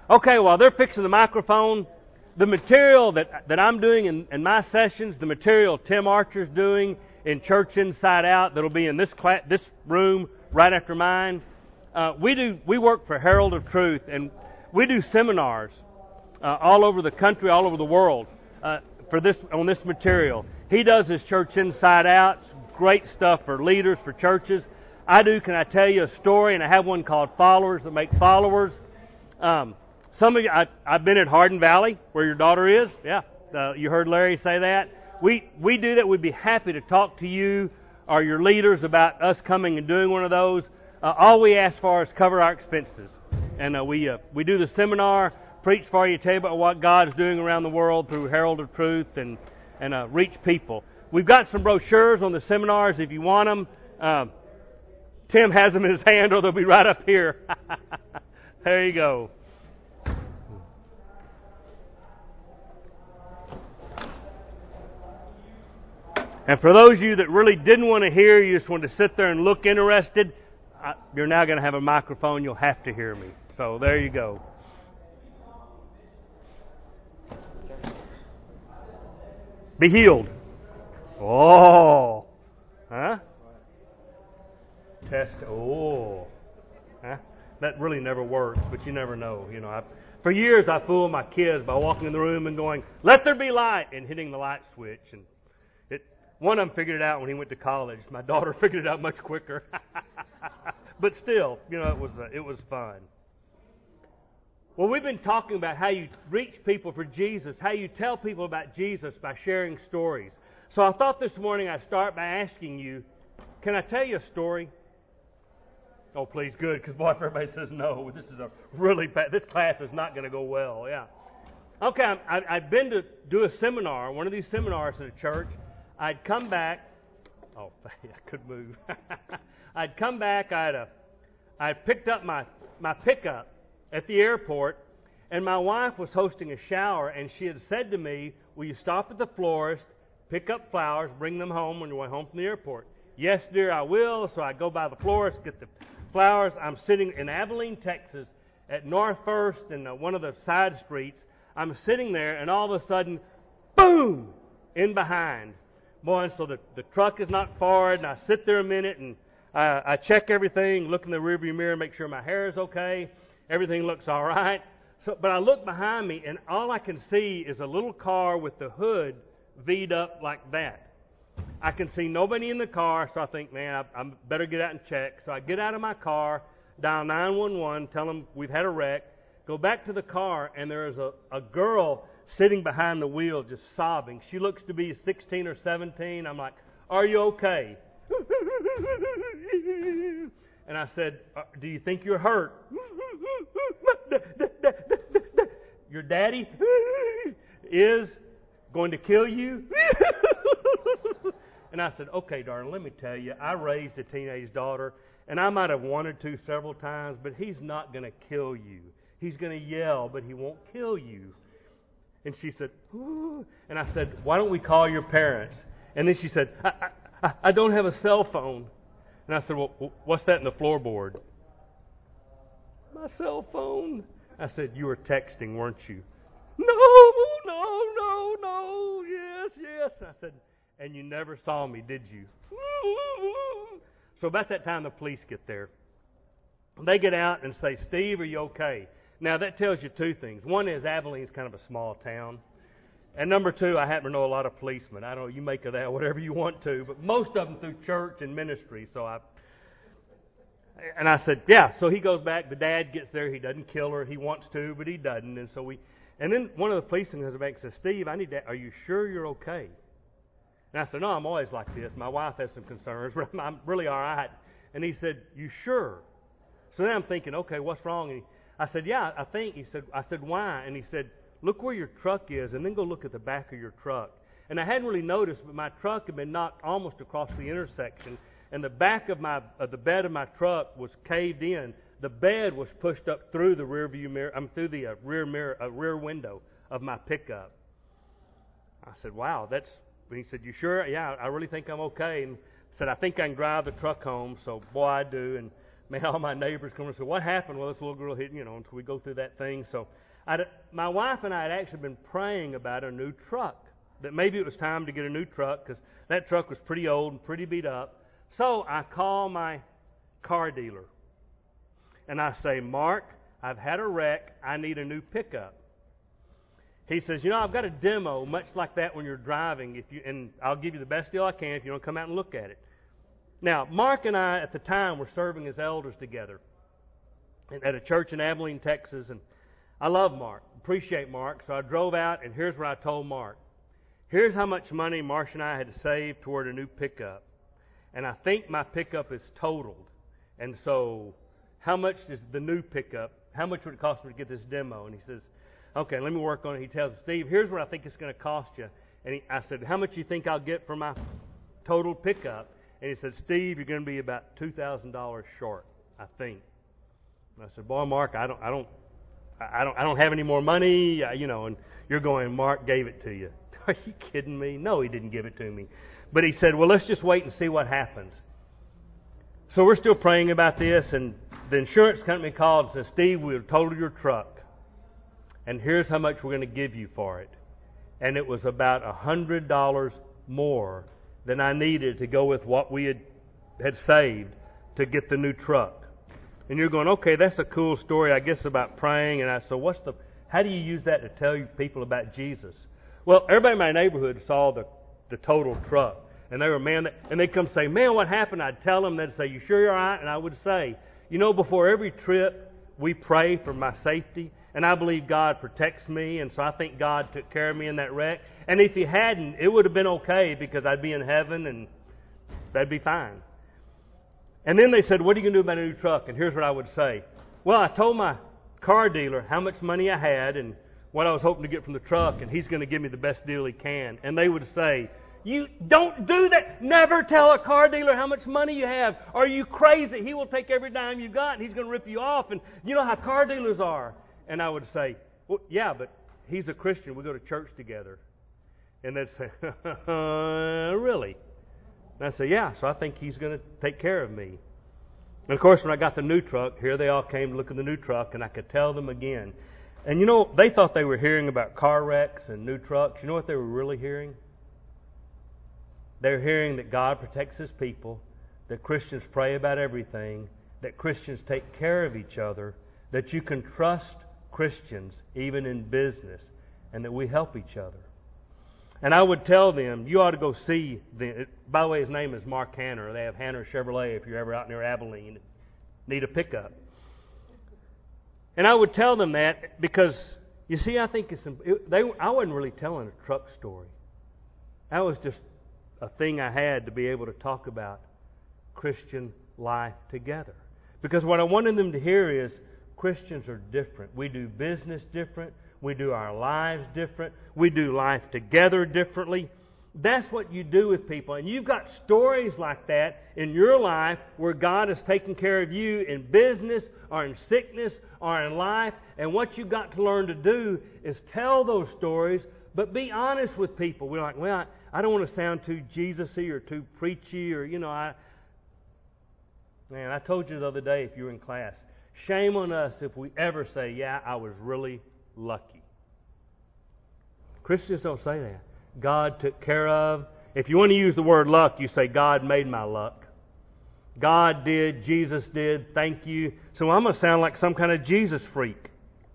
Okay, while they're fixing the microphone, the material that I'm doing in my sessions, the material Tim Archer's doing in Church Inside Out, that'll be in this room right after mine. We work for Herald of Truth, and we do seminars all over the country, all over the world on this material. He does his Church Inside Out, great stuff for leaders, for churches. I do. Can I tell you a story? And I have one called Followers That Make Followers. Some of you, I've been at Hardin Valley, where your daughter is. Yeah, you heard Larry say that. We do that. We'd be happy to talk to you or your leaders about us coming and doing one of those. All we ask for is cover our expenses. And we do the seminar, preach for you, tell you about what God's doing around the world through Herald of Truth and reach people. We've got some brochures on the seminars if you want them. Tim has them in his hand, or they'll be right up here. There you go. And for those of you that really didn't want to hear, you just wanted to sit there and look interested, you're now going to have a microphone. You'll have to hear me. So there you go. Be healed. Oh. Huh? Test. Oh. Huh? That really never works, but you never know. For years I fooled my kids by walking in the room and going, "Let there be light," and hitting the light switch. And one of them figured it out when he went to college. My daughter figured it out much quicker. But still, it was fun. Well, we've been talking about how you reach people for Jesus, how you tell people about Jesus by sharing stories. So I thought this morning I'd start by asking you, can I tell you a story? Oh, please, good, because boy, if everybody says no, this is a really bad, this class is not going to go well, yeah. Okay, I've been to do a seminar, one of these seminars at a church. I'd come back, I could move. I'd come back, I'd picked up my pickup at the airport, and my wife was hosting a shower, and she had said to me, "Will you stop at the florist, pick up flowers, bring them home when you're home from the airport?" "Yes, dear, I will." So I go by the florist, get the flowers. I'm sitting in Abilene, Texas, at North First and one of the side streets. I'm sitting there, and all of a sudden, boom, in behind. Boy, and so the truck is not forward, and I sit there a minute, and I check everything, look in the rearview mirror, make sure my hair is okay, everything looks all right. But I look behind me, and all I can see is a little car with the hood V'd up like that. I can see nobody in the car, so I think, man, I better get out and check. So I get out of my car, dial 911, tell them we've had a wreck, go back to the car, and there is a girl sitting behind the wheel just sobbing. She looks to be 16 or 17. I'm like, "Are you okay?" And I said, "Do you think you're hurt?" "Your daddy is going to kill you?" And I said, "Okay, darling, let me tell you, I raised a teenage daughter, and I might have wanted to several times, but he's not going to kill you. He's going to yell, but he won't kill you." And she said, "Ooh." And I said, "Why don't we call your parents?" And then she said, I don't have a cell phone." And I said, "Well, what's that in the floorboard?" "My cell phone." I said, "You were texting, weren't you?" No, yes. I said, "And you never saw me, did you?" So about that time, the police get there. They get out and say, "Steve, are you okay?" Now, that tells you two things. One is Abilene's kind of a small town. And number two, I happen to know a lot of policemen. I don't know, you make of that whatever you want to, but most of them through church and ministry. And I said, "Yeah." So he goes back. The dad gets there. He doesn't kill her. He wants to, but he doesn't. And then one of the policemen comes back and says, "Steve, are you sure you're okay?" And I said, "No, I'm always like this. My wife has some concerns, but I'm really all right." And he said, "You sure?" So then I'm thinking, okay, what's wrong? And I said, "Yeah, I think." I said, "Why?" And he said, "Look where your truck is, and then go look at the back of your truck." And I hadn't really noticed, but my truck had been knocked almost across the intersection, and the back of the bed of my truck was caved in. The bed was pushed up through the rearview mirror, through the rear window of my pickup. I said, "Wow, that's." And he said, "You sure?" "Yeah, I really think I'm okay." And I said, "I think I can drive the truck home." So boy, I do. And Man, all my neighbors come and say, what happened? Well, this little girl hit, until we go through that thing. So my wife and I had actually been praying about a new truck, that maybe it was time to get a new truck because that truck was pretty old and pretty beat up. So I call my car dealer, and I say, Mark, I've had a wreck. I need a new pickup. He says, I've got a demo much like that when you're driving, and I'll give you the best deal I can if you want to come out and look at it. Now, Mark and I, at the time, were serving as elders together at a church in Abilene, Texas, and I love Mark, appreciate Mark, so I drove out, and here's what I told Mark. Here's how much money Marcia and I had to save toward a new pickup, and I think my pickup is totaled, and so how much is the new pickup, how much would it cost me to get this demo? And he says, okay, let me work on it. He tells me, Steve, here's what I think it's going to cost you. And I said, how much do you think I'll get for my total pickup? And he said, Steve, you're going to be about $2,000 short, I think. And I said, boy, Mark, I don't have any more money, and you're going, Mark gave it to you. Are you kidding me? No, he didn't give it to me. But he said, well, let's just wait and see what happens. So we're still praying about this, and the insurance company called and said, Steve, we've totaled your truck, and here's how much we're going to give you for it. And it was about $100 more than I needed to go with what we had saved to get the new truck. And you're going, okay, that's a cool story, I guess, about praying. And I said, how do you use that to tell people about Jesus? Well, everybody in my neighborhood saw the total truck. And they were, and they'd come say, man, what happened? I'd tell them, they'd say, you sure you're all right? And I would say, before every trip, we pray for my safety. And I believe God protects me, and so I think God took care of me in that wreck. And if He hadn't, it would have been okay because I'd be in heaven and that'd be fine. And then they said, what are you going to do about a new truck? And here's what I would say. Well, I told my car dealer how much money I had and what I was hoping to get from the truck, and he's going to give me the best deal he can. And they would say, you don't do that. Never tell a car dealer how much money you have. Are you crazy? He will take every dime you got, and he's going to rip you off. And you know how car dealers are. And I would say, well, yeah, but he's a Christian. We go to church together. And they'd say, really? And I say, yeah, so I think he's going to take care of me. And of course, when I got the new truck, here they all came to look at the new truck, and I could tell them again. And they thought they were hearing about car wrecks and new trucks. You know what they were really hearing? They were hearing that God protects His people, that Christians pray about everything, that Christians take care of each other, that you can trust Christians even in business, and that we help each other. And I would tell them, you ought to go see by the way, his name is Mark Hanner. They have Hanner Chevrolet if you're ever out near Abilene, need a pickup. And I would tell them that because, you see, I think I wasn't really telling a truck story. That was just a thing I had to be able to talk about Christian life together. Because what I wanted them to hear is Christians are different. We do business different. We do our lives different. We do life together differently. That's what you do with people. And you've got stories like that in your life where God has taken care of you in business or in sickness or in life. And what you've got to learn to do is tell those stories, but be honest with people. We're like, well, I don't want to sound too Jesus-y or too preachy or, Man, I told you the other day if you were in class, shame on us if we ever say, yeah, I was really lucky. Christians don't say that. God took care of. If you want to use the word luck, you say, God made my luck. God did, Jesus did, thank you. So I'm going to sound like some kind of Jesus freak.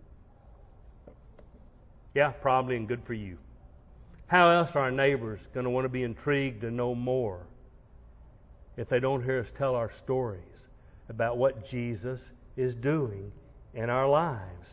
Yeah, probably, and good for you. How else are our neighbors going to want to be intrigued to know more if they don't hear us tell our stories about what Jesus is doing in our lives?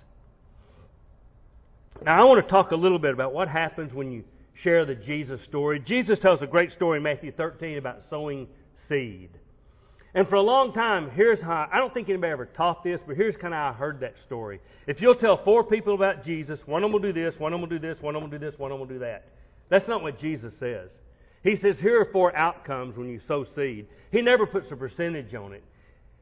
Now, I want to talk a little bit about what happens when you share the Jesus story. Jesus tells a great story in Matthew 13 about sowing seed. And for a long time, here's how, I don't think anybody ever taught this, but here's kind of how I heard that story. If you'll tell 4 people about Jesus, one of them will do this, one of them will do this, one of them will do this, one of them will do that. That's not what Jesus says. He says, here are 4 outcomes when you sow seed. He never puts a percentage on it.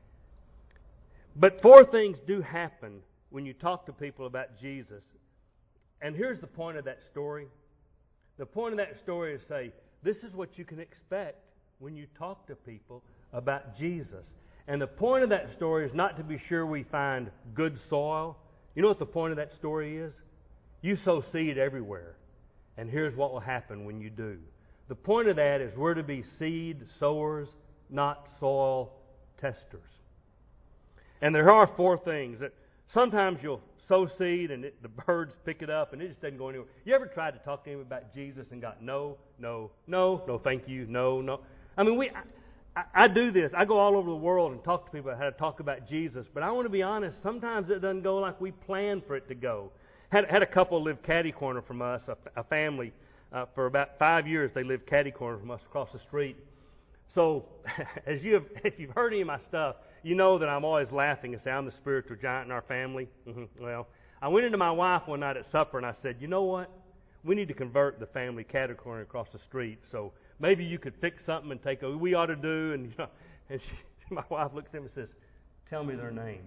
But 4 things do happen when you talk to people about Jesus. And here's the point of that story. The point of that story is to say, this is what you can expect when you talk to people about Jesus. And the point of that story is not to be sure we find good soil. You know what the point of that story is? You sow seed everywhere. And here's what will happen when you do. The point of that is we're to be seed sowers, not soil testers. And there are 4 things that sometimes you'll sow seed and the birds pick it up and it just doesn't go anywhere. You ever tried to talk to him about Jesus and got no, thank you, no. I mean, I do this. I go all over the world and talk to people about how to talk about Jesus. But I want to be honest, sometimes it doesn't go like we planned for it to go. Had a couple live catty corner from us, a family. For about 5 years, they lived catty corner from us across the street. So, if you've heard any of my stuff, you know that I'm always laughing and say I'm the spiritual giant in our family. Well, I went into my wife one night at supper and I said, you know what? We need to convert the family catty corner across the street. So maybe you could fix something and take over. We ought to do. And my wife looks at me and says, tell me their name.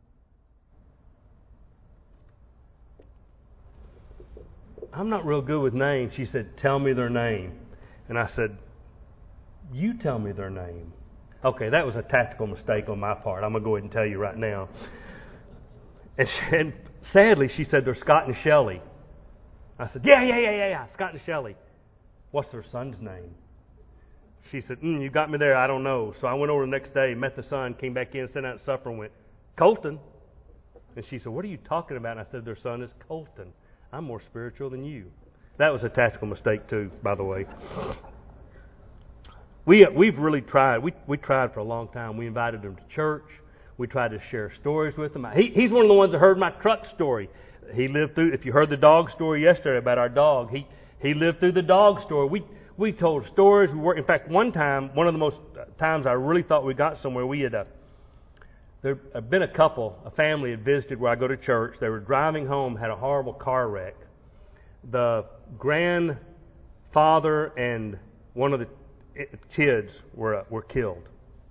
I'm not real good with names. She said, tell me their name. And I said, you tell me their name. Okay, that was a tactical mistake on my part. I'm going to go ahead and tell you right now. And sadly, she said, they're Scott and Shelley. I said, yeah, Scott and Shelley. What's their son's name? She said, you got me there, I don't know. So I went over the next day, met the son, came back in, sat down at supper and went, Colton. And she said, what are you talking about? And I said, their son is Colton. I'm more spiritual than you. That was a tactical mistake too, by the way. We've really tried. We tried for a long time. We invited him to church. We tried to share stories with him. He's one of the ones that heard my truck story. He lived through. If you heard the dog story yesterday about our dog, he lived through the dog story. We told stories. In fact, one time, one of the most times I really thought we got somewhere, there had been a family had visited where I go to church. They were driving home, had a horrible car wreck. The grandfather and one of the kids were killed.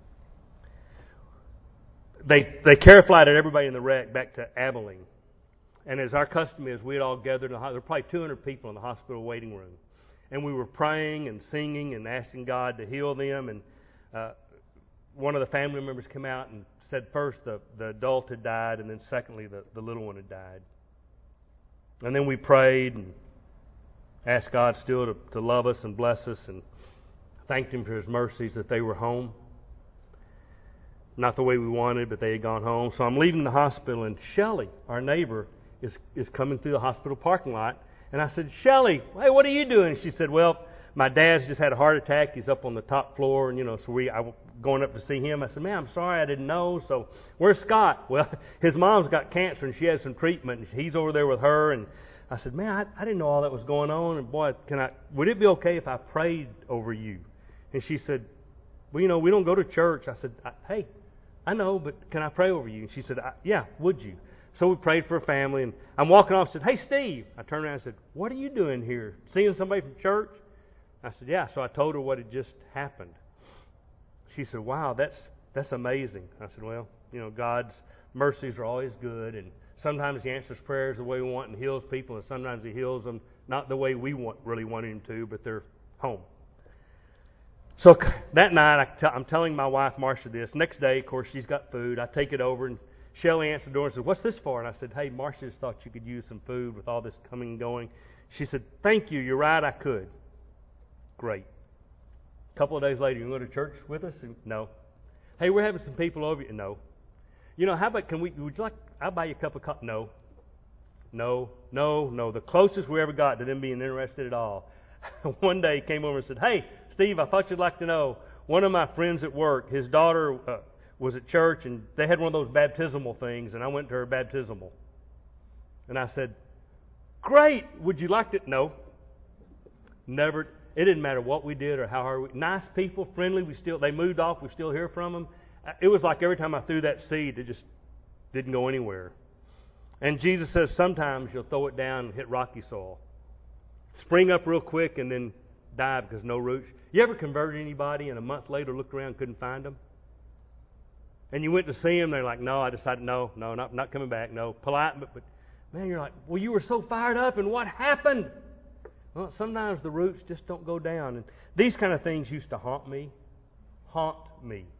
They care flighted everybody in the wreck back to Abilene. And as our custom is, we had all gathered. There were probably 200 people in the hospital waiting room. And we were praying and singing and asking God to heal them. And one of the family members came out and said first the adult had died, and then secondly the little one had died. And then we prayed and asked God still to love us and bless us, and thanked Him for His mercies that they were home. Not the way we wanted, but they had gone home. So I'm leaving the hospital, and Shelley, our neighbor, is coming through the hospital parking lot. And I said, Shelley, hey, what are you doing? She said, well, my dad's just had a heart attack. He's up on the top floor, and so I was going up to see him. I said, man, I'm sorry, I didn't know. So where's Scott? Well, his mom's got cancer, and she has some treatment, and he's over there with her. And I said, man, I didn't know all that was going on. And boy, would it be okay if I prayed over you? And she said, well, we don't go to church. I said, hey, I know, but can I pray over you? And she said, yeah, would you? So we prayed for a family, and I'm walking off and said, hey, Steve. I turned around and said, what are you doing here? Seeing somebody from church? I said, yeah. So I told her what had just happened. She said, wow, that's amazing. I said, well, God's mercies are always good, and sometimes He answers prayers the way we want and heals people, and sometimes He heals them not the way we really want Him to, but they're home. So that night, I'm telling my wife, Marcia, this. Next day, of course, she's got food. I take it over, and Shelley answered the door and said, what's this for? And I said, hey, Marcia just thought you could use some food with all this coming and going. She said, thank you. You're right, I could. Great. A couple of days later, you want to go to church with us? And, no. Hey, we're having some people over. No. How about, would you like, I'll buy you a cup of coffee. No. The closest we ever got to them being interested at all. One day he came over and said, hey, Steve, I thought you'd like to know, one of my friends at work, his daughter was at church, and they had one of those baptismal things, and I went to her baptismal. And I said, great, would you like to? No. Never. It didn't matter what we did or how hard we. Nice people, friendly. They moved off. We still hear from them. It was like every time I threw that seed, it just didn't go anywhere. And Jesus says sometimes you'll throw it down and hit rocky soil. Spring up real quick and then die because no roots. You ever converted anybody and a month later looked around and couldn't find them? And you went to see them, they're like, no, I decided, no, not coming back, no. Polite, but man, you're like, well, you were so fired up, and what happened? Well, sometimes the roots just don't go down. And these kind of things used to haunt me.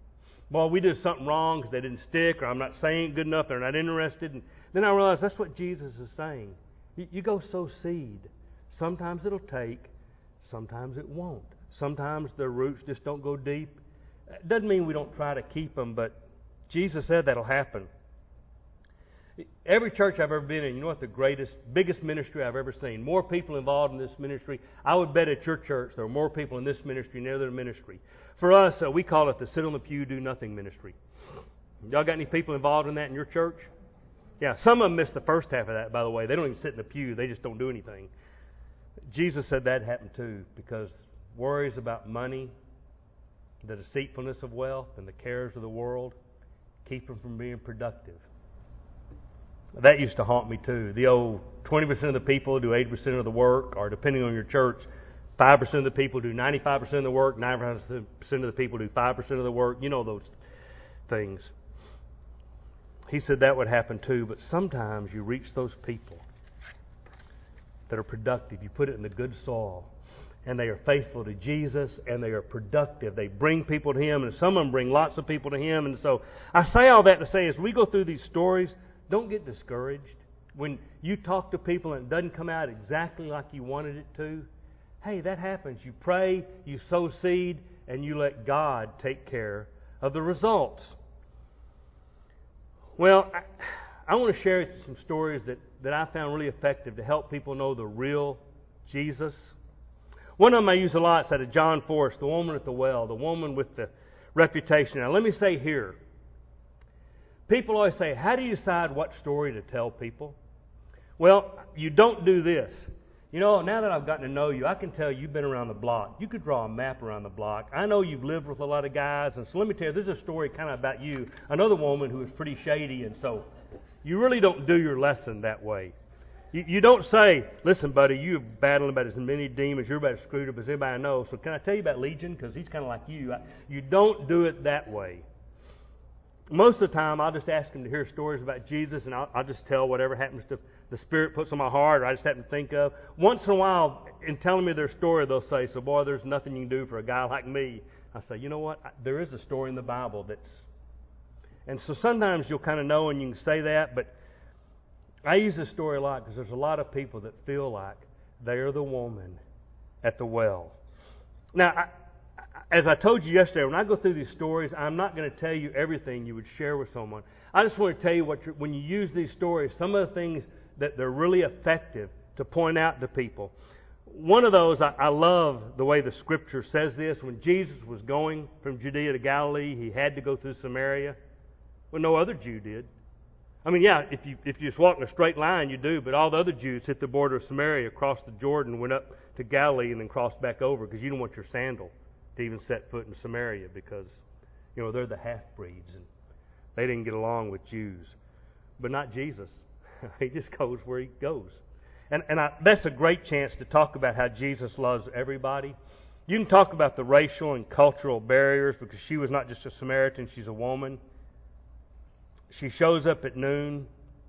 Well, we did something wrong because they didn't stick, or I'm not saying it good enough, they're not interested. And then I realized that's what Jesus is saying. You go sow seed. Sometimes it'll take, sometimes it won't. Sometimes their roots just don't go deep. It doesn't mean we don't try to keep them, but Jesus said that'll happen. Every church I've ever been in, you know what the biggest ministry I've ever seen? More people involved in this ministry. I would bet at your church there are more people in this ministry than other ministry. For us, we call it the sit on the pew, do nothing ministry. Y'all got any people involved in that in your church? Yeah, some of them miss the first half of that, by the way. They don't even sit in the pew. They just don't do anything. Jesus said that happened too, because worries about money, the deceitfulness of wealth, and the cares of the world keep them from being productive. That used to haunt me too. The old 20% of the people do 80% of the work, or depending on your church, 5% of the people do 95% of the work, 95% of the people do 5% of the work. You know those things. He said that would happen too, but sometimes you reach those people that are productive. You put it in the good soil, and they are faithful to Jesus, and they are productive. They bring people to Him, and some of them bring lots of people to Him. And so I say all that to say, as we go through these stories, don't get discouraged. When you talk to people and it doesn't come out exactly like you wanted it to, hey, that happens. You pray, you sow seed, and you let God take care of the results. Well, I want to share some stories that I found really effective to help people know the real Jesus. One of them I use a lot is out of John Forrest, the woman at the well, the woman with the reputation. Now, let me say here, people always say, how do you decide what story to tell people? Well, you don't do this. You know, now that I've gotten to know you, I can tell you've been around the block. You could draw a map around the block. I know you've lived with a lot of guys, and so let me tell you, this is a story kind of about you, another woman who is pretty shady, and so you really don't do your lesson that way. You don't say, listen, buddy, you're battling about as many demons, you're about as screwed up as anybody I know, so can I tell you about Legion? Because he's kind of like you. You don't do it that way. Most of the time, I'll just ask them to hear stories about Jesus, and I'll just tell whatever happens to the Spirit puts on my heart, or I just happen to think of. Once in a while, in telling me their story, they'll say, so boy, there's nothing you can do for a guy like me. I say, you know what? There is a story in the Bible that's... And so sometimes you'll kind of know and you can say that, but I use this story a lot because there's a lot of people that feel like they're the woman at the well. Now, as I told you yesterday, when I go through these stories, I'm not going to tell you everything you would share with someone. I just want to tell you when you use these stories, some of the things that they're really effective to point out to people. One of those, I love the way the Scripture says this. When Jesus was going from Judea to Galilee, He had to go through Samaria. Well, no other Jew did. I mean, yeah, if you just walk in a straight line, you do, but all the other Jews hit the border of Samaria, crossed the Jordan, went up to Galilee, and then crossed back over because you don't want your sandal to even set foot in Samaria because, you know, they're the half-breeds and they didn't get along with Jews. But not Jesus. He just goes where He goes. And that's a great chance to talk about how Jesus loves everybody. You can talk about the racial and cultural barriers because she was not just a Samaritan, she's a woman. She shows up at noon.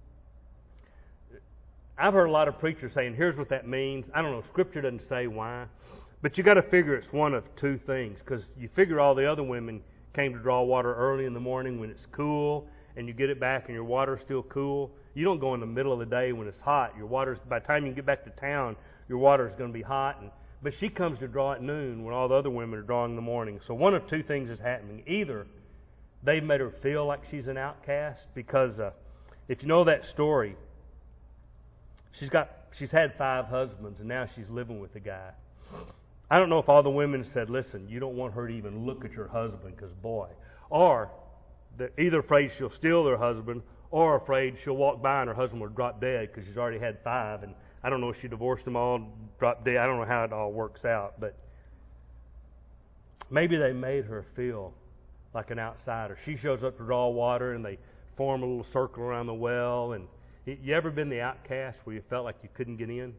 I've heard a lot of preachers saying, here's what that means. I don't know, Scripture doesn't say why. But you got to figure it's one of two things, because you figure all the other women came to draw water early in the morning when it's cool, and you get it back and your water's still cool. You don't go in the middle of the day when it's hot. Your water's, by the time you get back to town, your water's going to be hot. But she comes to draw at noon when all the other women are drawing in the morning. So one of two things is happening. Either they've made her feel like she's an outcast, because if you know that story, she's had 5 husbands, and now she's living with the guy. I don't know if all the women said, listen, you don't want her to even look at your husband because, boy. Or they're either afraid she'll steal their husband or afraid she'll walk by and her husband will drop dead because she's already had 5. And I don't know if she divorced them all, dropped dead. I don't know how it all works out. But maybe they made her feel like an outsider. She shows up to draw water and they form a little circle around the well. And you ever been the outcast where you felt like you couldn't get in?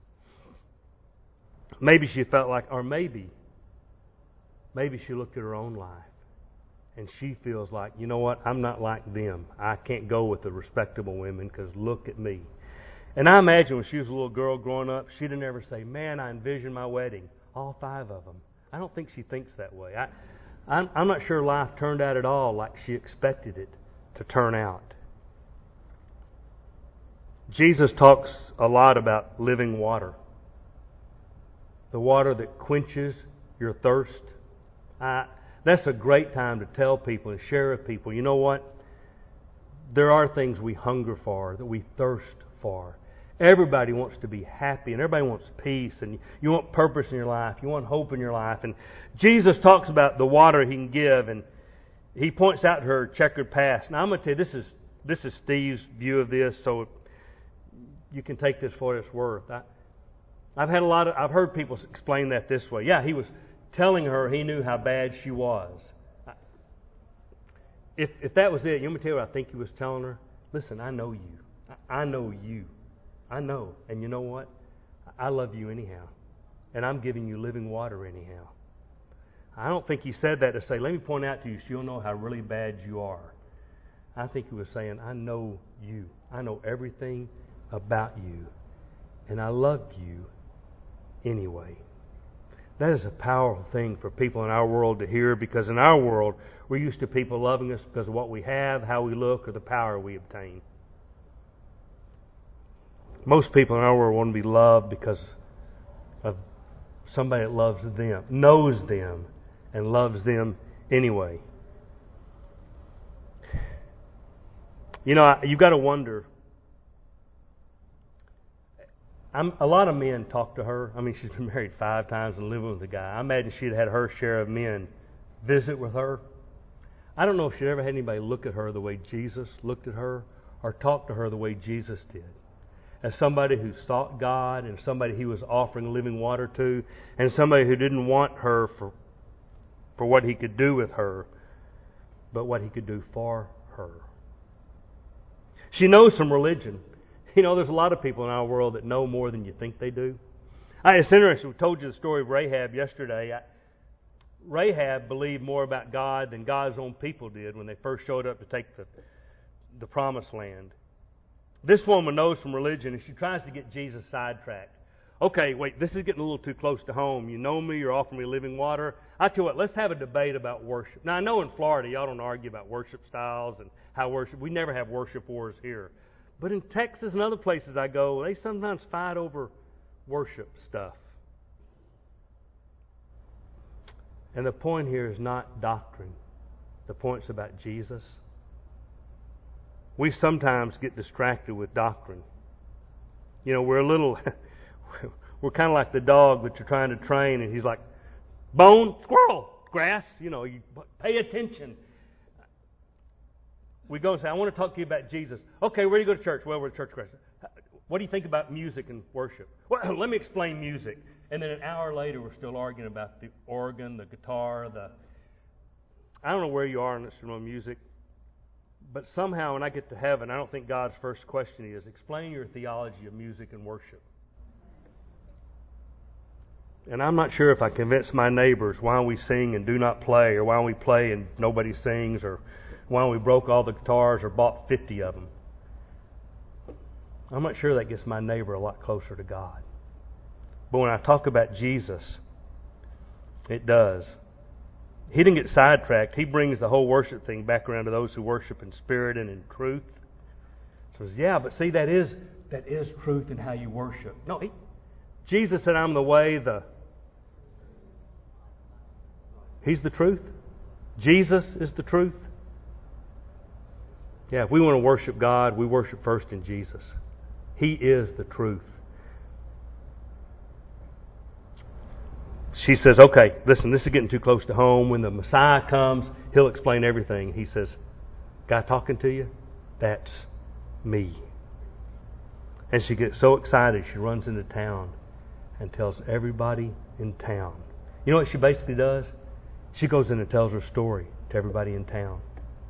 Maybe she felt like, or maybe she looked at her own life and she feels like, you know what, I'm not like them. I can't go with the respectable women because look at me. And I imagine when she was a little girl growing up, she'd have never say, man, I envision my wedding, all 5 of them. I don't think she thinks that way. I'm not sure life turned out at all like she expected it to turn out. Jesus talks a lot about living water. The water that quenches your thirst. That's a great time to tell people and share with people, you know what? There are things we hunger for, that we thirst for. Everybody wants to be happy, and everybody wants peace, and you want purpose in your life. You want hope in your life. And Jesus talks about the water He can give, and He points out to her checkered past. Now, I'm going to tell you, this is Steve's view of this, so you can take this for what it's worth. I've heard people explain that this way. Yeah, He was telling her He knew how bad she was. If that was it, you want me to tell you what I think He was telling her? Listen, I know you. I know you. I know. And you know what? I love you anyhow. And I'm giving you living water anyhow. I don't think He said that to say, let me point out to you so you'll know how really bad you are. I think He was saying, I know you. I know everything about you. And I love you anyway. That is a powerful thing for people in our world to hear, because in our world, we're used to people loving us because of what we have, how we look, or the power we obtain. Most people in our world want to be loved because of somebody that loves them, knows them, and loves them anyway. You know, you've got to wonder. A lot of men talk to her. I mean, she's been married 5 times and living with a guy. I imagine she'd had her share of men visit with her. I don't know if she'd ever had anybody look at her the way Jesus looked at her, or talk to her the way Jesus did. As somebody who sought God, and somebody He was offering living water to, and somebody who didn't want her for what He could do with her, but what He could do for her. She knows some religion. You know, there's a lot of people in our world that know more than you think they do. It's interesting. We told you the story of Rahab yesterday. Rahab believed more about God than God's own people did when they first showed up to take the promised land. This woman knows some religion, and she tries to get Jesus sidetracked. Okay, wait, this is getting a little too close to home. You know me, you're offering me living water. I tell you what, let's have a debate about worship. Now, I know in Florida, y'all don't argue about worship styles and how worship. We never have worship wars here. But in Texas and other places I go, they sometimes fight over worship stuff. And the point here is not doctrine. The point's about Jesus. We sometimes get distracted with doctrine. You know, we're we're kind of like the dog that you're trying to train, and he's like, bone, squirrel, grass, you pay attention. We go and say, I want to talk to you about Jesus. Okay, where do you go to church? Well, we're a church Christian. What do you think about music and worship? Well, let me explain music. And then an hour later, we're still arguing about the organ, the guitar, I don't know where you are in instrumental music. But somehow when I get to heaven, I don't think God's first question is, explain your theology of music and worship. And I'm not sure if I convince my neighbors why we sing and do not play, or why we play and nobody sings, or why we broke all the guitars or bought 50 of them. I'm not sure that gets my neighbor a lot closer to God. But when I talk about Jesus, it does. He didn't get sidetracked. He brings the whole worship thing back around to those who worship in spirit and in truth. So he says, yeah, but see, that is truth in how you worship. No, Jesus said, I'm the way, He's the truth. Jesus is the truth. Yeah, if we want to worship God, we worship first in Jesus. He is the truth. She says, okay, listen, this is getting too close to home. When the Messiah comes, He'll explain everything. He says, guy talking to you? That's me. And she gets so excited, she runs into town and tells everybody in town. You know what she basically does? She goes in and tells her story to everybody in town.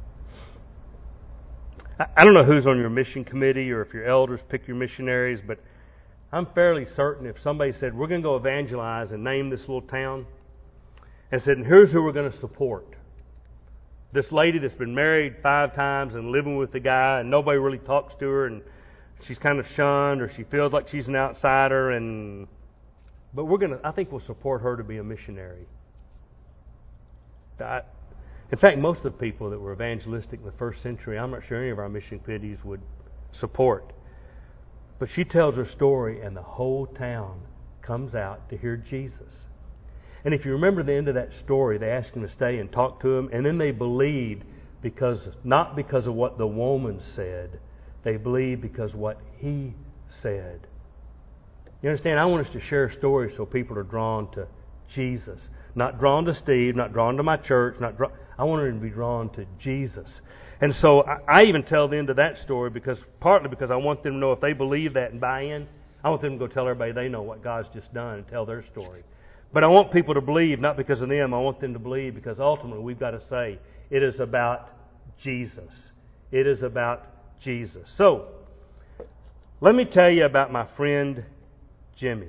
I don't know who's on your mission committee or if your elders pick your missionaries, but I'm fairly certain if somebody said, we're going to go evangelize and name this little town, and said, and here's who we're going to support. This lady that's been married 5 times and living with the guy, and nobody really talks to her, and she's kind of shunned, or she feels like she's an outsider, but I think we'll support her to be a missionary. In fact, most of the people that were evangelistic in the first century, I'm not sure any of our mission committees would support. But she tells her story, and the whole town comes out to hear Jesus. And if you remember the end of that story, they asked him to stay and talk to him, and then they believed not because of what the woman said, they believed because what he said. You understand? I want us to share stories so people are drawn to Jesus. Not drawn to Steve, not drawn to my church, I want them to be drawn to Jesus. And so I even tell the end of that story partly because I want them to know if they believe that and buy in, I want them to go tell everybody they know what God's just done and tell their story. But I want people to believe, not because of them, I want them to believe because ultimately we've got to say, it is about Jesus. It is about Jesus. So, let me tell you about my friend Jimmy.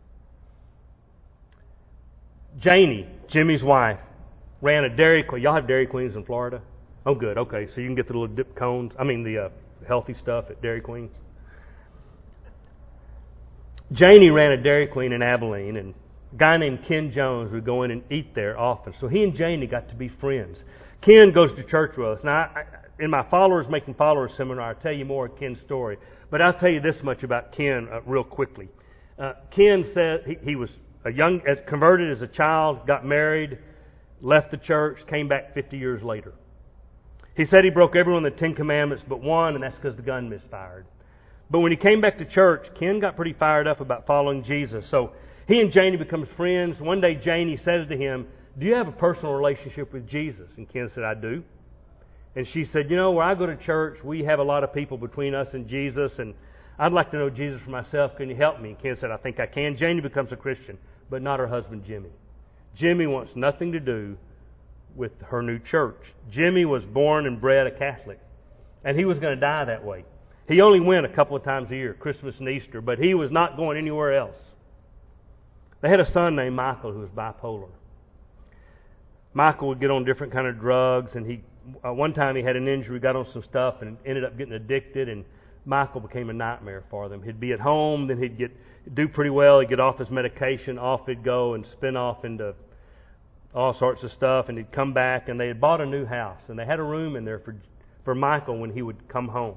Janie, Jimmy's wife, ran a Dairy Queen. Y'all have Dairy Queens in Florida? Oh, good. Okay, so you can get the little dip cones. The healthy stuff at Dairy Queen. Janie ran a Dairy Queen in Abilene, and a guy named Ken Jones would go in and eat there often. So he and Janie got to be friends. Ken goes to church with us. Now, in my Making Followers seminar, I'll tell you more of Ken's story. But I'll tell you this much about Ken real quickly. Ken said he was converted as a child, got married, left the church, came back 50 years later. He said he broke every one of the 10 Commandments but one, and that's because the gun misfired. But when he came back to church, Ken got pretty fired up about following Jesus. So he and Janie becomes friends. One day Janie says to him, "Do you have a personal relationship with Jesus?" And Ken said, "I do." And she said, "Where I go to church, we have a lot of people between us and Jesus, and I'd like to know Jesus for myself. Can you help me?" And Ken said, "I think I can." Janie becomes a Christian, but not her husband, Jimmy. Jimmy wants nothing to do with her new church. Jimmy was born and bred a Catholic, and he was going to die that way. He only went a couple of times a year, Christmas and Easter, but he was not going anywhere else. They had a son named Michael who was bipolar. Michael would get on different kind of drugs, and one time he had an injury, got on some stuff, and ended up getting addicted, and Michael became a nightmare for them. He'd be at home, then he'd do pretty well, he'd get off his medication, off he'd go and spin off into all sorts of stuff, and he'd come back, and they had bought a new house, and they had a room in there for Michael when he would come home.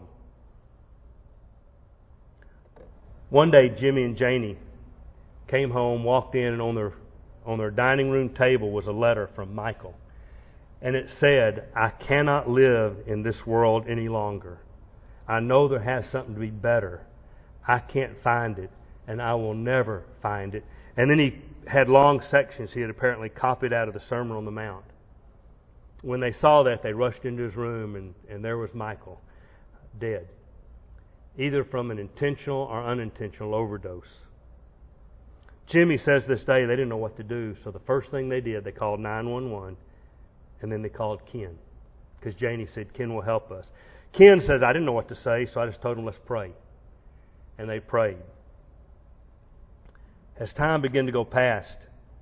One day, Jimmy and Janie came home, walked in, and on their dining room table was a letter from Michael. And it said, "I cannot live in this world any longer. I know there has something to be better. I can't find it, and I will never find it." And then he had long sections he had apparently copied out of the Sermon on the Mount. When they saw that, they rushed into his room, and there was Michael, dead, either from an intentional or unintentional overdose. Jimmy says this day they didn't know what to do, so the first thing they did, they called 911, and then they called Ken, because Janie said, "Ken will help us." Ken says, "I didn't know what to say, so I just told them, let's pray." And they prayed. As time began to go past,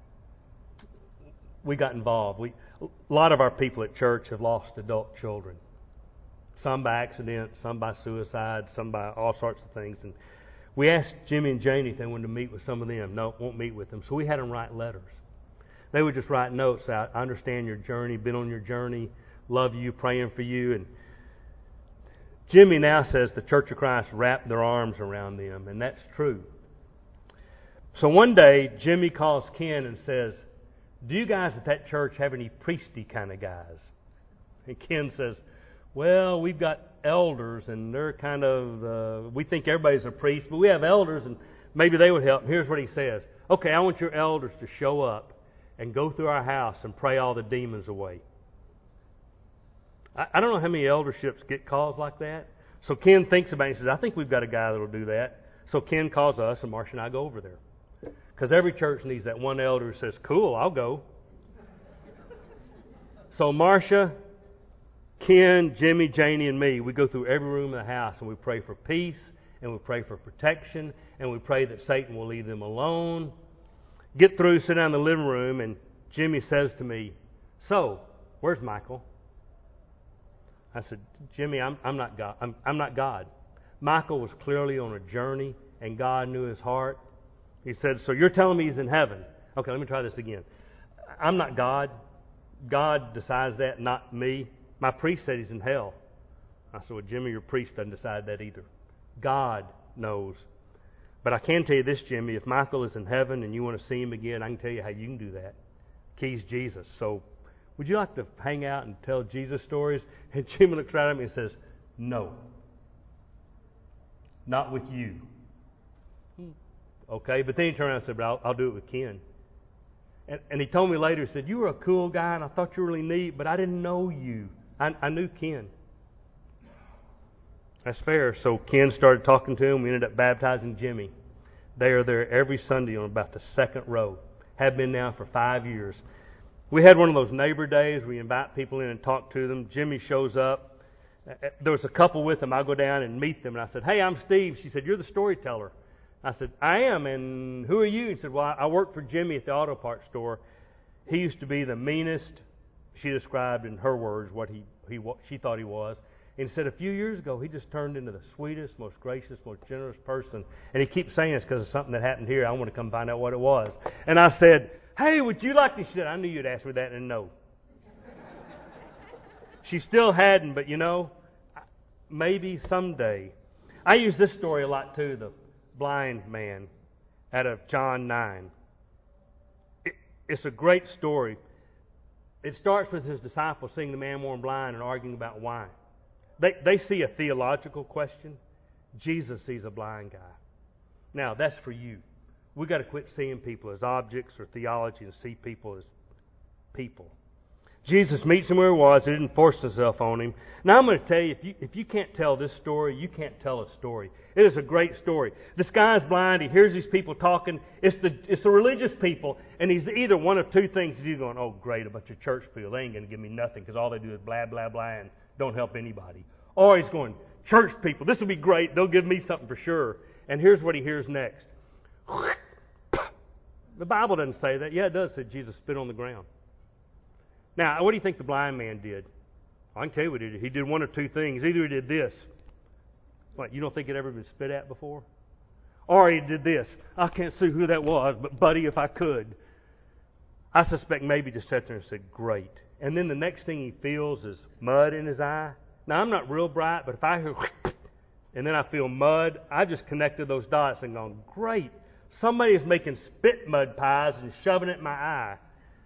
we got involved. A lot of our people at church have lost adult children. Some by accident, some by suicide, some by all sorts of things. And we asked Jimmy and Janie if they wanted to meet with some of them. No, won't meet with them. So we had them write letters. They would just write notes out. "I understand your journey, been on your journey, love you, praying for you." And Jimmy now says the Church of Christ wrapped their arms around them, and that's true. So one day, Jimmy calls Ken and says, "Do you guys at that church have any priesty kind of guys?" And Ken says, "Well, we've got elders, and they're kind of, we think everybody's a priest, but we have elders, and maybe they would help." Here's what he says. "Okay, I want your elders to show up and go through our house and pray all the demons away." I don't know how many elderships get calls like that. So Ken thinks about it and says, "I think we've got a guy that will do that." So Ken calls us, and Marcia and I go over there. Because every church needs that one elder who says, "Cool, I'll go." So Marcia, Ken, Jimmy, Janie, and me, we go through every room in the house, and we pray for peace, and we pray for protection, and we pray that Satan will leave them alone. Get through, sit down in the living room, and Jimmy says to me, "So, where's Michael?" I said, "Jimmy, I'm not God. I'm not God." Michael was clearly on a journey, and God knew his heart. He said, "So you're telling me he's in heaven?" Okay, let me try this again. "I'm not God. God decides that, not me. My priest said he's in hell. I said, well, Jimmy, your priest doesn't decide that either. God knows. But I can tell you this, Jimmy, if Michael is in heaven and you want to see him again, I can tell you how you can do that. Key's Jesus. So would you like to hang out and tell Jesus stories? And Jimmy looks right at me and says, no. Not with you. Okay, but then he turned around and said, but I'll do it with Ken. And he told me later, he said, you were a cool guy and I thought you were really neat, but I didn't know you. I knew Ken. That's fair. So Ken started talking to him. We ended up baptizing Jimmy. They are there every Sunday on about the second row. Have been now for 5 years. We had one of those neighbor days where we invite people in and talk to them. Jimmy shows up. There was a couple with him. I go down and meet them. And I said, hey, I'm Steve. She said, you're the storyteller. I said, I am. And who are you? He said, well, I work for Jimmy at the auto parts store. He used to be the meanest. She described in her words what she thought he was. And he said a few years ago, he just turned into the sweetest, most gracious, most generous person. And he keeps saying this because of something that happened here. I want to come find out what it was. And I said, hey, would you like to? She said, I knew you'd ask me that, and no. She still hadn't, but maybe someday. I use this story a lot too, the blind man out of John 9. It's a great story. It starts with his disciples seeing the man born blind and arguing about why. They see a theological question. Jesus sees a blind guy. Now, that's for you. We've got to quit seeing people as objects or theology and see people as people. Jesus meets him where he was. He didn't force himself on him. Now, I'm going to tell you, if you can't tell this story, you can't tell a story. It is a great story. This guy's blind. He hears these people talking. It's the religious people, and he's either one of two things. He's either going, oh, great, a bunch of church people. They ain't going to give me nothing because all they do is blah, blah, blah, and don't help anybody. Or he's going, church people, this will be great. They'll give me something for sure. And here's what he hears next. The Bible doesn't say that. Yeah, it does say Jesus spit on the ground. Now, what do you think the blind man did? I can tell you what he did. He did one of two things. Either he did this. What, you don't think it ever been spit at before? Or he did this. I can't see who that was, but buddy, if I could. I suspect maybe just sat there and said, great. And then the next thing he feels is mud in his eye. Now, I'm not real bright, but if I hear and then I feel mud, I just connected those dots and gone, great. Somebody is making spit mud pies and shoving it in my eye.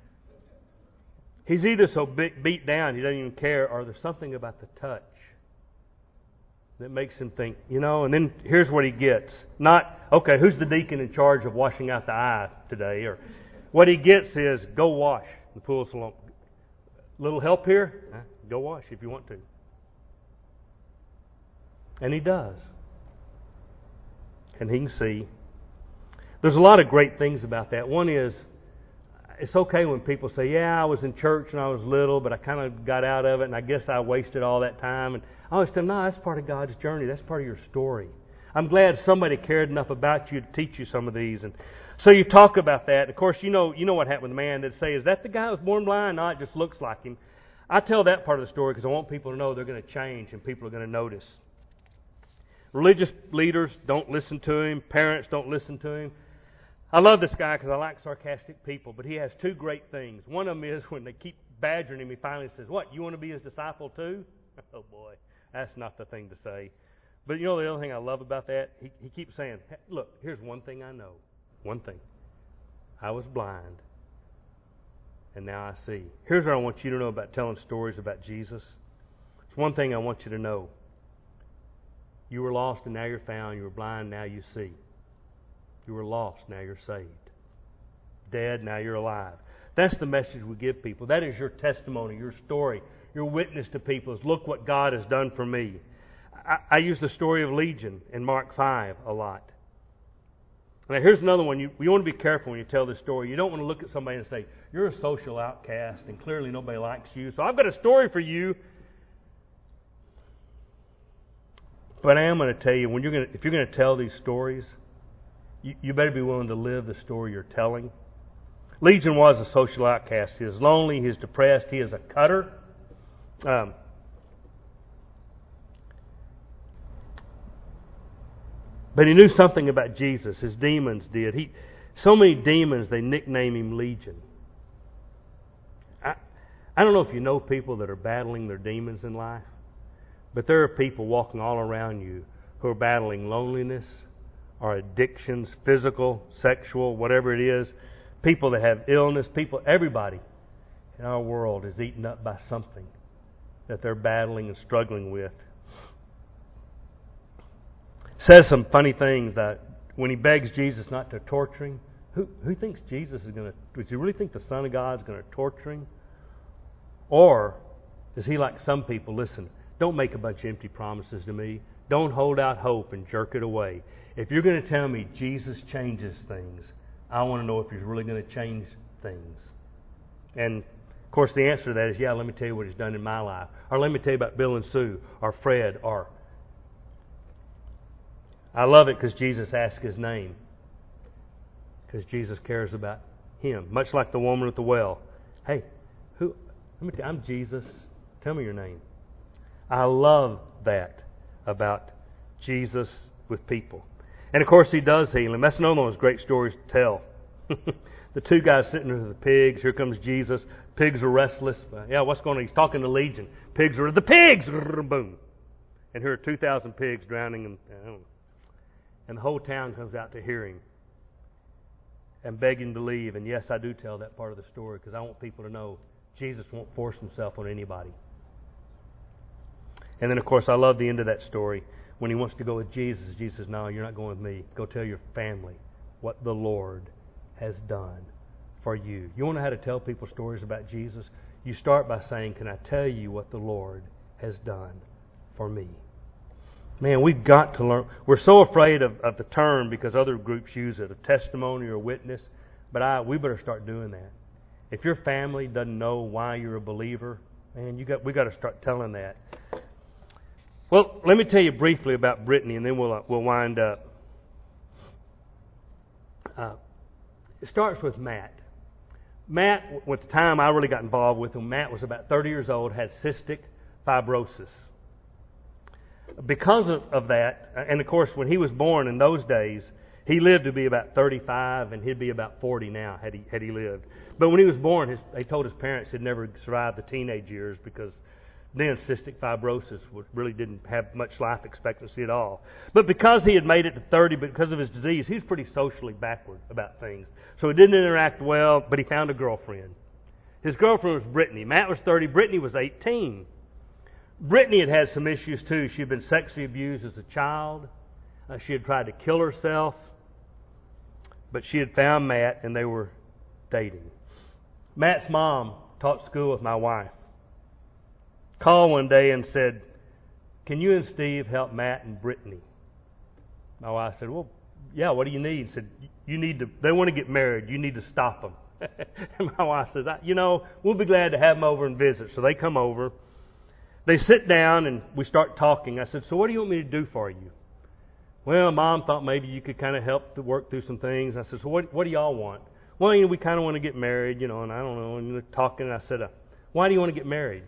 He's either so beat down he doesn't even care, or there's something about the touch that makes him think, and then here's what he gets. Not, okay, who's the deacon in charge of washing out the eye today? Or what he gets is, go wash. The pool salon. Little help here? Go wash if you want to. And he does. And he can see. There's a lot of great things about that. One is, it's okay when people say, yeah, I was in church when I was little, but I kind of got out of it, and I guess I wasted all that time. And I always tell them, no, that's part of God's journey. That's part of your story. I'm glad somebody cared enough about you to teach you some of these. And so you talk about that. Of course, you know what happened with the man that say, is that the guy who was born blind? No, it just looks like him. I tell that part of the story because I want people to know they're going to change and people are going to notice. Religious leaders don't listen to him. Parents don't listen to him. I love this guy because I like sarcastic people, but he has two great things. One of them is when they keep badgering him, he finally says, what, you want to be his disciple too? Oh boy, that's not the thing to say. But the other thing I love about that, he keeps saying, hey, look, here's one thing I know. One thing. I was blind, and now I see. Here's what I want you to know about telling stories about Jesus. It's one thing I want you to know. You were lost, and now you're found. You were blind, now you see. You were lost, now you're saved. Dead, now you're alive. That's the message we give people. That is your testimony, your story, your witness to people is, look what God has done for me. I use the story of Legion in Mark 5 a lot. Now, here's another one. You want to be careful when you tell this story. You don't want to look at somebody and say, you're a social outcast, and clearly nobody likes you, so I've got a story for you. But I am going to tell you, if you're going to tell these stories, you better be willing to live the story you're telling. Legion was a social outcast. He is lonely. He is depressed. He is a cutter. But he knew something about Jesus. His demons did. So many demons, they nicknamed him Legion. I don't know if you know people that are battling their demons in life, but there are people walking all around you who are battling loneliness or addictions, physical, sexual, whatever it is. People that have illness, everybody in our world is eaten up by something that they're battling and struggling with. Says some funny things that when he begs Jesus not to torture him, who thinks Jesus is going to, does he really think the Son of God is going to torture him? Or is he like some people, listen, don't make a bunch of empty promises to me. Don't hold out hope and jerk it away. If you're going to tell me Jesus changes things, I want to know if he's really going to change things. And, of course, the answer to that is, yeah, let me tell you what he's done in my life. Or let me tell you about Bill and Sue, or Fred, or... I love it because Jesus asked his name. Because Jesus cares about him. Much like the woman at the well. Hey, I'm Jesus. Tell me your name. I love that about Jesus with people. And of course he does heal him. That's another one of those great stories to tell. The two guys sitting there with the pigs. Here comes Jesus. Pigs are restless. Yeah, what's going on? He's talking to Legion. Pigs are the pigs. Boom. And here are 2,000 pigs drowning. And the whole town comes out to hear him and beg him to leave. And yes, I do tell that part of the story because I want people to know Jesus won't force himself on anybody. And then, of course, I love the end of that story. When he wants to go with Jesus, Jesus says, no, you're not going with me. Go tell your family what the Lord has done for you. You want to know how to tell people stories about Jesus? You start by saying, can I tell you what the Lord has done for me? Man, we've got to learn. We're so afraid of the term because other groups use it, a testimony or a witness. But we better start doing that. If your family doesn't know why you're a believer, man, we got to start telling that. Well, let me tell you briefly about Brittany, and then we'll wind up. It starts with Matt. Matt, with the time I really got involved with him, Matt was about 30 years old, had cystic fibrosis. Because of that, and of course when he was born in those days, he lived to be about 35 and he'd be about 40 now had he lived. But when he was born, they told his parents he'd never survive the teenage years because then cystic fibrosis really didn't have much life expectancy at all. But because he had made it to 30, because of his disease, he was pretty socially backward about things. So he didn't interact well, but he found a girlfriend. His girlfriend was Brittany. Matt was 30, Brittany was 18. Brittany had some issues too. She had been sexually abused as a child. She had tried to kill herself. But she had found Matt and they were dating. Matt's mom taught school with my wife. Called one day and said, can you and Steve help Matt and Brittany? My wife said, well, yeah, what do you need? He said, they want to get married. You need to stop them. And my wife says, we'll be glad to have them over and visit. So they come over. They sit down and we start talking. I said, so what do you want me to do for you? Well, Mom thought maybe you could kind of help to work through some things. I said, so what do y'all want? Well, we kind of want to get married, and I don't know. And we were talking, and I said, why do you want to get married?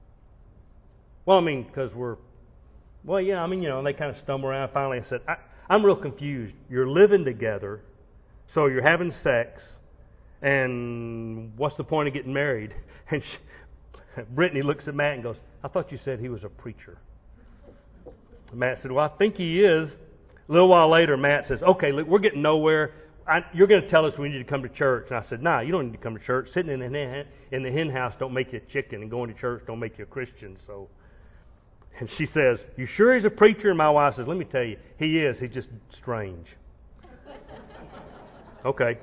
Well, because and they kind of stumbled around. Finally, I said, I'm real confused. You're living together, so you're having sex, and what's the point of getting married? And Brittany looks at Matt and goes, I thought you said he was a preacher. Matt said, well, I think he is. A little while later, Matt says, okay, look, we're getting nowhere. You're going to tell us we need to come to church. And I said, nah, you don't need to come to church. Sitting in the hen house don't make you a chicken, and going to church don't make you a Christian. So, and she says, you sure he's a preacher? And my wife says, let me tell you, he is. He's just strange. Okay.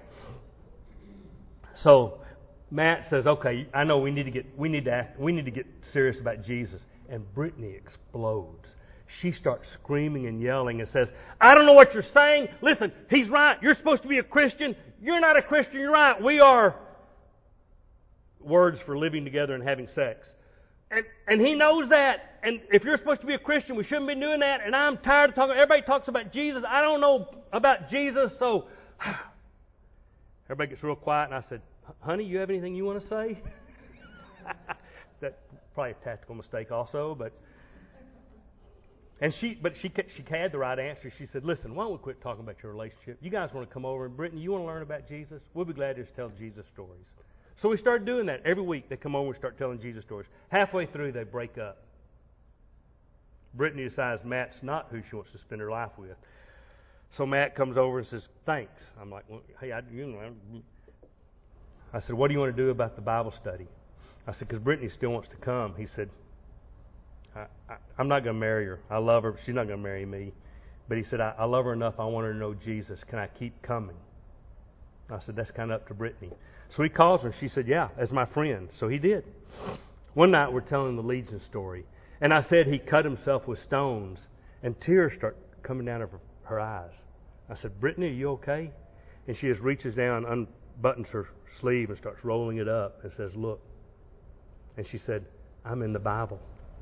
So Matt says, okay, I know we need to get serious about Jesus. And Brittany explodes. She starts screaming and yelling and says, I don't know what you're saying. Listen, he's right. You're supposed to be a Christian. You're not a Christian. You're right. We are words for living together and having sex. And he knows that. And if you're supposed to be a Christian, we shouldn't be doing that. And I'm tired of talking. Everybody talks about Jesus. I don't know about Jesus. So everybody gets real quiet. And I said, honey, you have anything you want to say? That's probably a tactical mistake also, but... She had the right answer. She said, listen, why don't we quit talking about your relationship? You guys want to come over, and Brittany, you want to learn about Jesus? We'll be glad to just tell Jesus stories. So we started doing that. Every week they come over and start telling Jesus stories. Halfway through, they break up. Brittany decides Matt's not who she wants to spend her life with. So Matt comes over and says, thanks. I'm like, well, hey, I said, what do you want to do about the Bible study? I said, because Brittany still wants to come. He said, I'm not going to marry her. I love her. She's not going to marry me. But he said, I love her enough. I want her to know Jesus. Can I keep coming? I said, that's kind of up to Brittany. So he calls her. She said, yeah, as my friend. So he did. One night we're telling the Legion story. And I said he cut himself with stones. And tears start coming down her eyes. I said, Brittany, are you okay? And she just reaches down, unbuttons her sleeve and starts rolling it up and says, look. And she said, I'm in the Bible.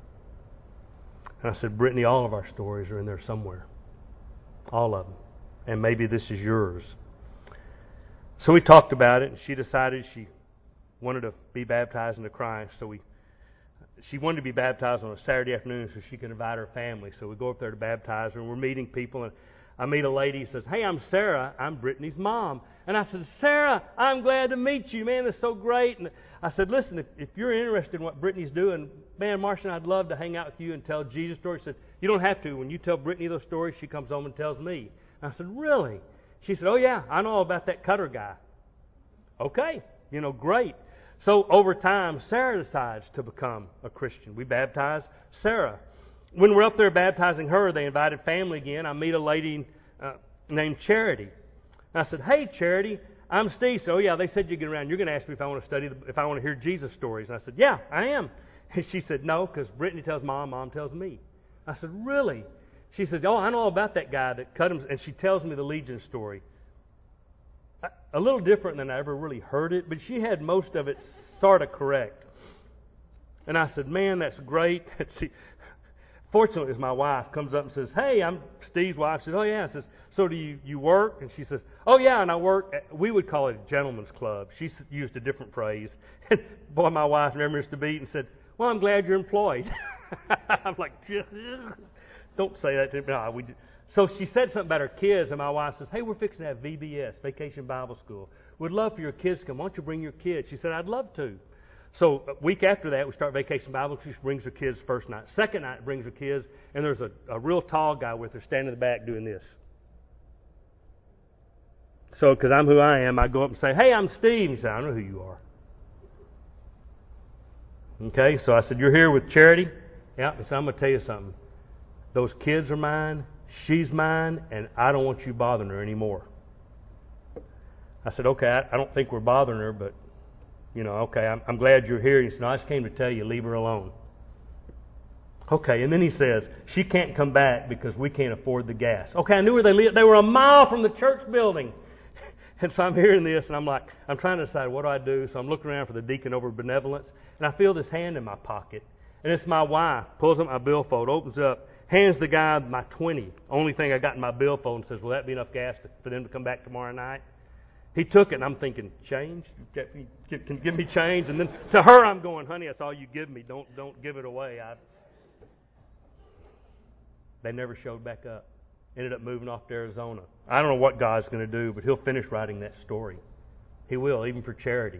And I said, Brittany, all of our stories are in there somewhere. All of them. And maybe this is yours. So we talked about it, and she decided she wanted to be baptized into Christ. So she wanted to be baptized on a Saturday afternoon so she could invite her family. So we go up there to baptize her, and we're meeting people. And I meet a lady who says, hey, I'm Sarah. I'm Brittany's mom. And I said, Sarah, I'm glad to meet you. Man, that's so great. And I said, listen, if you're interested in what Brittany's doing, man, Marcia and I'd love to hang out with you and tell Jesus stories. She said, you don't have to. When you tell Brittany those stories, she comes home and tells me. And I said, really? She said, oh, yeah, I know all about that Cutter guy. Okay, great. So over time, Sarah decides to become a Christian. We baptize Sarah. When we're up there baptizing her, they invited family again. I meet a lady named Charity. And I said, hey, Charity, I'm Steve. So, yeah, they said you get around. You're going to ask me if I want to if I want to hear Jesus stories. And I said, yeah, I am. And she said, no, because Brittany tells Mom, Mom tells me. I said, really? She said, oh, I know all about that guy that cut him. And she tells me the Legion story. A little different than I ever really heard it, but she had most of it sort of correct. And I said, man, that's great. Fortunately, my wife comes up and says, hey, I'm Steve's wife. She says, oh, yeah. I says, so do you work? And she says, oh, yeah, and I work we would call it a gentleman's club. She used a different phrase. And boy, my wife never missed a beat and said, well, I'm glad you're employed. I'm like, don't say that to me. No, so she said something about her kids, and my wife says, hey, we're fixing to have VBS, Vacation Bible School. We'd love for your kids to come. Why don't you bring your kids? She said, I'd love to. So a week after that, we start Vacation Bible. She brings her kids first night. Second night, brings her kids, and there's a real tall guy with her standing in the back doing this. So because I'm who I am, I go up and say, hey, I'm Steve. He said, I know who you are. Okay, so I said, you're here with Charity? Yeah. He said, I'm going to tell you something. Those kids are mine, she's mine, and I don't want you bothering her anymore. I said, okay, I don't think we're bothering her, but okay, I'm glad you're here. He said, no, I just came to tell you, leave her alone. Okay, and then he says, she can't come back because we can't afford the gas. Okay, I knew where they lived. They were a mile from the church building. And so I'm hearing this, and I'm like, I'm trying to decide what do I do. So I'm looking around for the deacon over benevolence, and I feel this hand in my pocket. And it's my wife, pulls up my billfold, opens up, hands the guy my 20, only thing I got in my billfold, and says, will that be enough gas for them to come back tomorrow night? He took it, and I'm thinking, change? Can you give me change? And then to her, I'm going, honey, that's all you give me. Don't give it away. They never showed back up. Ended up moving off to Arizona. I don't know what God's going to do, but He'll finish writing that story. He will, even for Charity.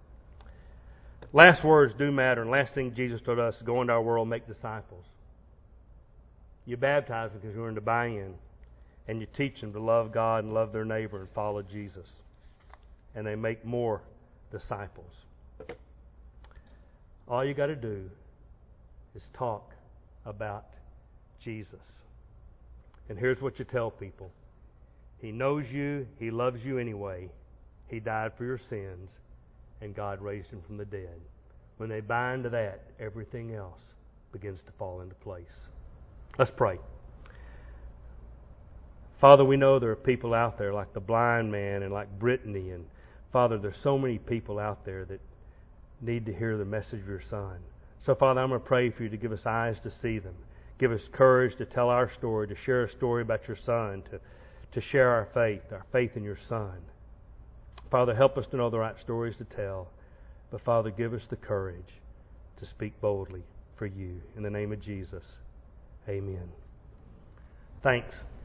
Last words do matter, and last thing Jesus told us, go into our world, make disciples. You baptize them because you're in the buy-in, and you teach them to love God and love their neighbor and follow Jesus. And they make more disciples. All you got to do is talk about Jesus. And here's what you tell people. He knows you. He loves you anyway. He died for your sins, and God raised Him from the dead. When they buy into that, everything else begins to fall into place. Let's pray. Father, we know there are people out there like the blind man and like Brittany. And Father, there's so many people out there that need to hear the message of your Son. So Father, I'm going to pray for you to give us eyes to see them. Give us courage to tell our story, to share a story about your Son, to share our faith in your Son. Father, help us to know the right stories to tell. But Father, give us the courage to speak boldly for you. In the name of Jesus, amen. Thanks.